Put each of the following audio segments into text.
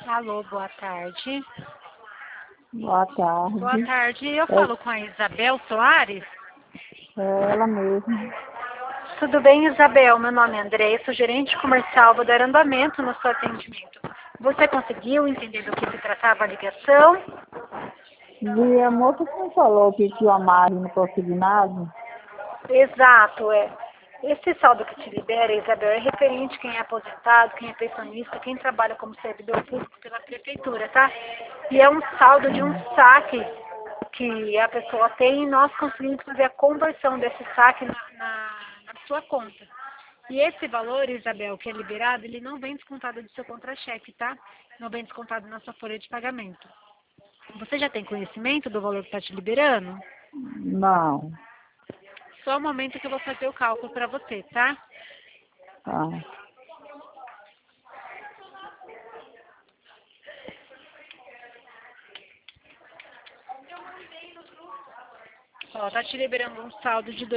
Alô, boa tarde. Boa tarde. Boa tarde, eu falo com a Isabel Soares? É ela mesma. Tudo bem, Isabel? Meu nome é André, sou gerente comercial, vou dar andamento no seu atendimento. Você conseguiu entender do que se tratava a ligação? E a moça que me falou que tinha uma margem no consignado. Exato, é. Esse saldo que te libera, Isabel, é referente a quem é aposentado, quem é pensionista, quem trabalha como servidor público pela prefeitura, tá? E é um saldo de um saque que a pessoa tem e nós conseguimos fazer a conversão desse saque na sua conta. E esse valor, Isabel, que é liberado, ele não vem descontado do seu contra-cheque, tá? Não vem descontado na sua folha de pagamento. Você já tem conhecimento do valor que está te liberando? Não. Só um momento que eu vou fazer o cálculo para você, tá? Tá. Ó, tá te liberando um saldo de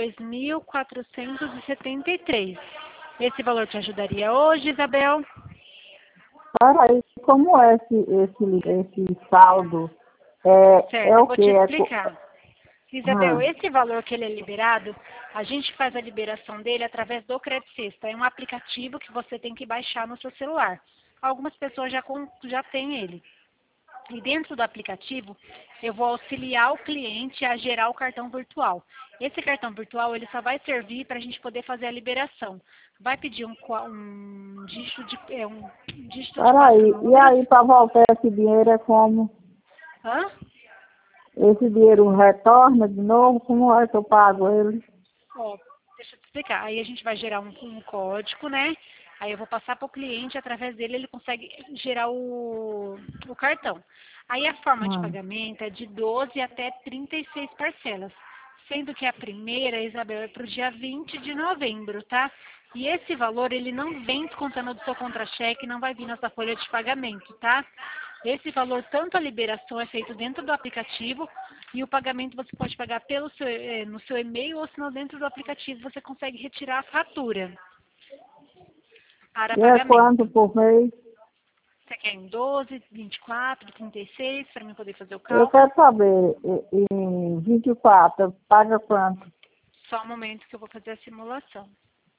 2.473. Esse valor te ajudaria hoje, Isabel? Peraí, como é esse saldo? Certo, É eu o vou quê? te explicar. Isabel, Ah, esse valor que ele é liberado, a gente faz a liberação dele através do Crédito Sexta. É um aplicativo que você tem que baixar no seu celular. Algumas pessoas já têm ele. E dentro do aplicativo, eu vou auxiliar o cliente a gerar o cartão virtual. Esse cartão virtual, ele só vai servir para a gente poder fazer a liberação. Vai pedir um dígito de quatro peraí, e números. aí para voltar esse dinheiro é como? Hã? Esse dinheiro retorna de novo? Como é que eu pago ele? Ó, deixa eu te explicar. Aí a gente vai gerar um código, né? Aí eu vou passar para o cliente, através dele ele consegue gerar o cartão. Aí a forma de Ah, pagamento é de 12 até 36 parcelas. Sendo que a primeira, Isabel, é para o dia 20 de novembro, tá? E esse valor, ele não vem descontando do seu contra-cheque, não vai vir na sua folha de pagamento, tá? Esse valor, tanto a liberação é feito dentro do aplicativo e o pagamento você pode pagar no seu e-mail ou se não dentro do aplicativo você consegue retirar a fatura para e é quanto pagamento. por mês? Você quer em 12, 24, 36 para mim poder fazer o Eu cálculo? quero saber, em 24, paga quanto? Só um momento que eu vou fazer a simulação.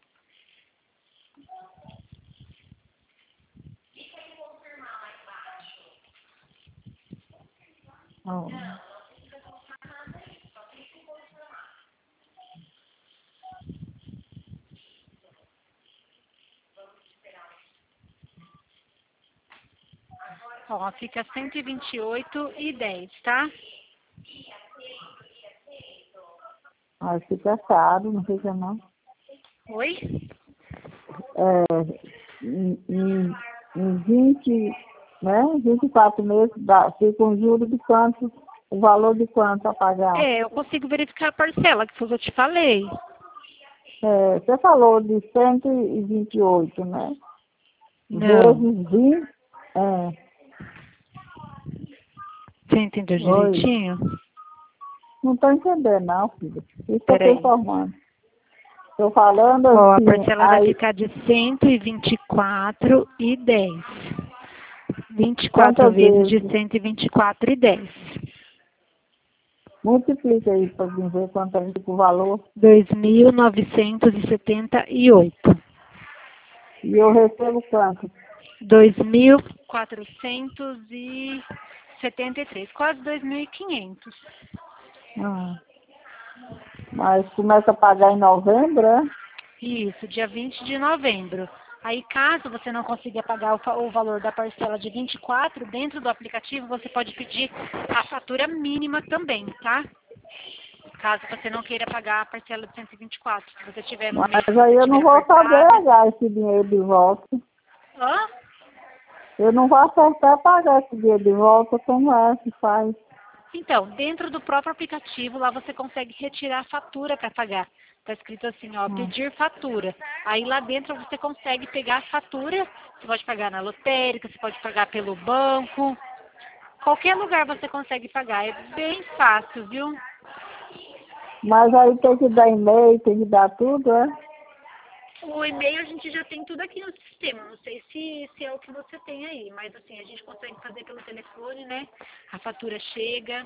Ah. Ó, fica 128,10, tá? Aí fica caro, não fica não. Oi? Em 20, né? 24 meses, fica um juro de quanto, o valor de quanto a pagar. Eu consigo verificar a parcela, que foi o que eu te falei. Você falou de 128, né? Não. Vezes 20, Você entendeu oi. direitinho? Não estou entendendo não, filho. Isso que eu estou Peraí. informando. Estou falando Ó, a assim, parcela vai aí, ficar de 124,10. quantas 24 vezes de vezes? 124,10. Multiplica aí para mim ver quanto é o valor. 2.978. E eu recebo quanto? 2.473. Quase 2.500. Ah, mas começa a pagar em novembro, é? Isso, dia 20 de novembro. Aí, caso você não consiga pagar o valor da parcela de 24, dentro do aplicativo você pode pedir a fatura mínima também, tá? Caso você não queira pagar a parcela de 124. Se você tiver no mês Mas que aí você eu não tiver vou saber apertada. pagar esse dinheiro de volta. Hã? Eu não vou acertar pagar esse dinheiro de volta, como é que faz? Então, dentro do próprio aplicativo, lá você consegue retirar a fatura para pagar. Tá escrito assim, ó, Hum. pedir fatura. Aí lá dentro você consegue pegar a fatura, você pode pagar na lotérica, você pode pagar pelo banco. Qualquer lugar você consegue pagar. É bem fácil, viu? Mas aí tem que dar e-mail, tem que dar tudo, é? O e-mail a gente já tem tudo aqui no sistema. Não sei se é o que você tem aí, mas assim, a gente consegue fazer pelo telefone, né? A fatura chega.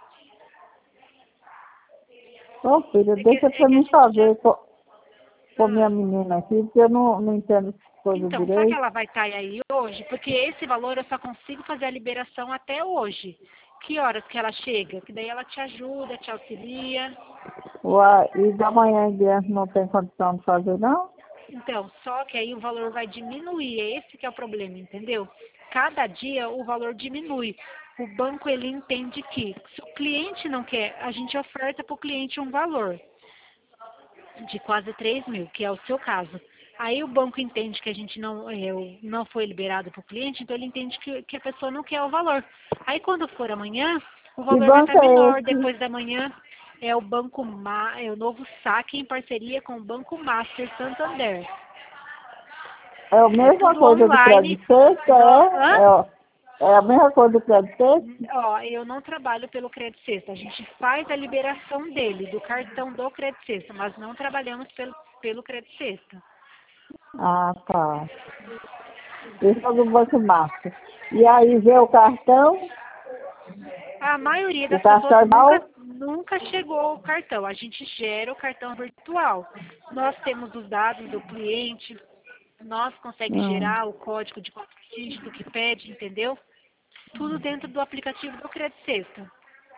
Ô, filha, deixa pra mim fazer com minha menina aqui, porque eu não entendo essas coisas Então, será que direito. ela vai estar aí hoje? Porque esse valor eu só consigo fazer a liberação até hoje. Que horas que ela chega? Que daí ela te ajuda, te auxilia. Uai, e da manhã em diante não tem condição de fazer, não? Então, só que aí o valor vai diminuir. Esse que é o problema, entendeu? Cada dia o valor diminui. O banco ele entende que se o cliente não quer, a gente oferta para o cliente um valor de quase 3 mil, que é o seu caso. Aí o banco entende que a gente não foi liberado para o cliente, então ele entende que a pessoa não quer o valor. Aí quando for amanhã, o Que valor vai estar banco é menor. esse? Depois da manhã é o é o novo saque em parceria com o Banco Master Santander. É a É mesma tudo coisa do online. crédito sexta, Hã? é a mesma coisa do crédito sexta? Ó, eu não trabalho pelo Crédito Sexta. A gente faz a liberação dele, do cartão do Crédito Sexta, mas não trabalhamos pelo Crédito Sexta. Ah, tá. Esse é do Banco Master. E aí vê o cartão, A maioria o das pessoas cartão é igual? nunca chegou o cartão. A gente gera o cartão virtual. Nós temos os dados do cliente, nós conseguimos Hum. gerar o código de 4 dígitos que pede, entendeu? Tudo dentro do aplicativo do Crédito Sexta.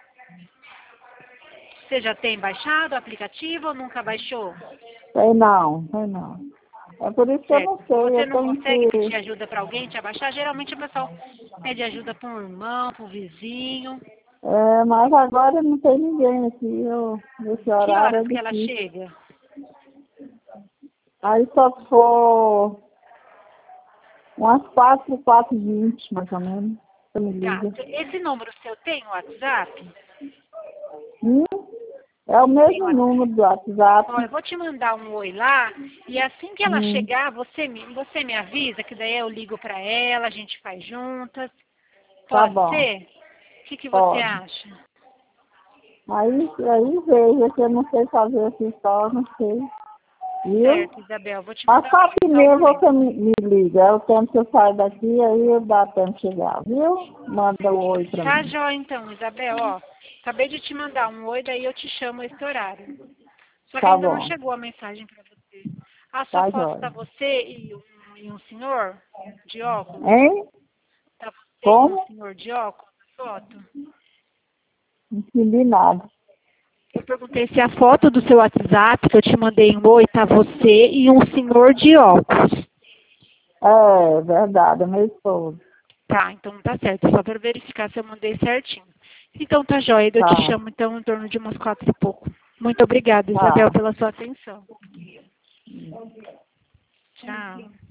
Você já tem baixado o aplicativo ou nunca baixou? Sei não, sei não. É por isso que eu Certo. não sei, Você eu não tenho consegue pedir que... ajuda para alguém te abaixar? Geralmente o pessoal pede ajuda para um irmão, para um vizinho. É, mas agora não tem ninguém aqui, nesse Que horário é horas que ela difícil. chega? Aí só se for umas 4h20, mais ou menos, você me Tá. liga. Esse número seu tem o WhatsApp? Hum? É o Tem o mesmo WhatsApp. número do Ó, WhatsApp. eu vou te mandar um oi lá e assim que ela Hum, chegar, você me avisa que daí eu ligo para ela, a gente faz juntas. tá Pode bom, ser? O que você pode. acha? Aí veja que eu não sei fazer assim só, não sei. Viu? Certo, Isabel. Vou te Às mandar 4h30 um oi. você me liga. É o tempo que eu saio daqui, aí eu dá tempo de chegar, viu? Manda um oi pra Tá mim. jóia então, Isabel, ó. Acabei de te mandar um oi, daí eu te chamo esse horário. Só que Tá ainda não bom, chegou a mensagem para você. A sua tá foto tá jóia. você e um senhor de óculos? Hein? Tá você e um Como? senhor de óculos na foto? Não entendi nada. Eu perguntei se a foto do seu WhatsApp que eu te mandei um oi, tá você e um senhor de óculos. É, verdade, é meu esposo. Tá, então tá certo. Só para verificar se eu mandei certinho. Então tá jóia, eu te Tá, chamo então em torno de umas 4 e pouco. Muito obrigada, Isabel, tá. pela sua atenção. Tchau.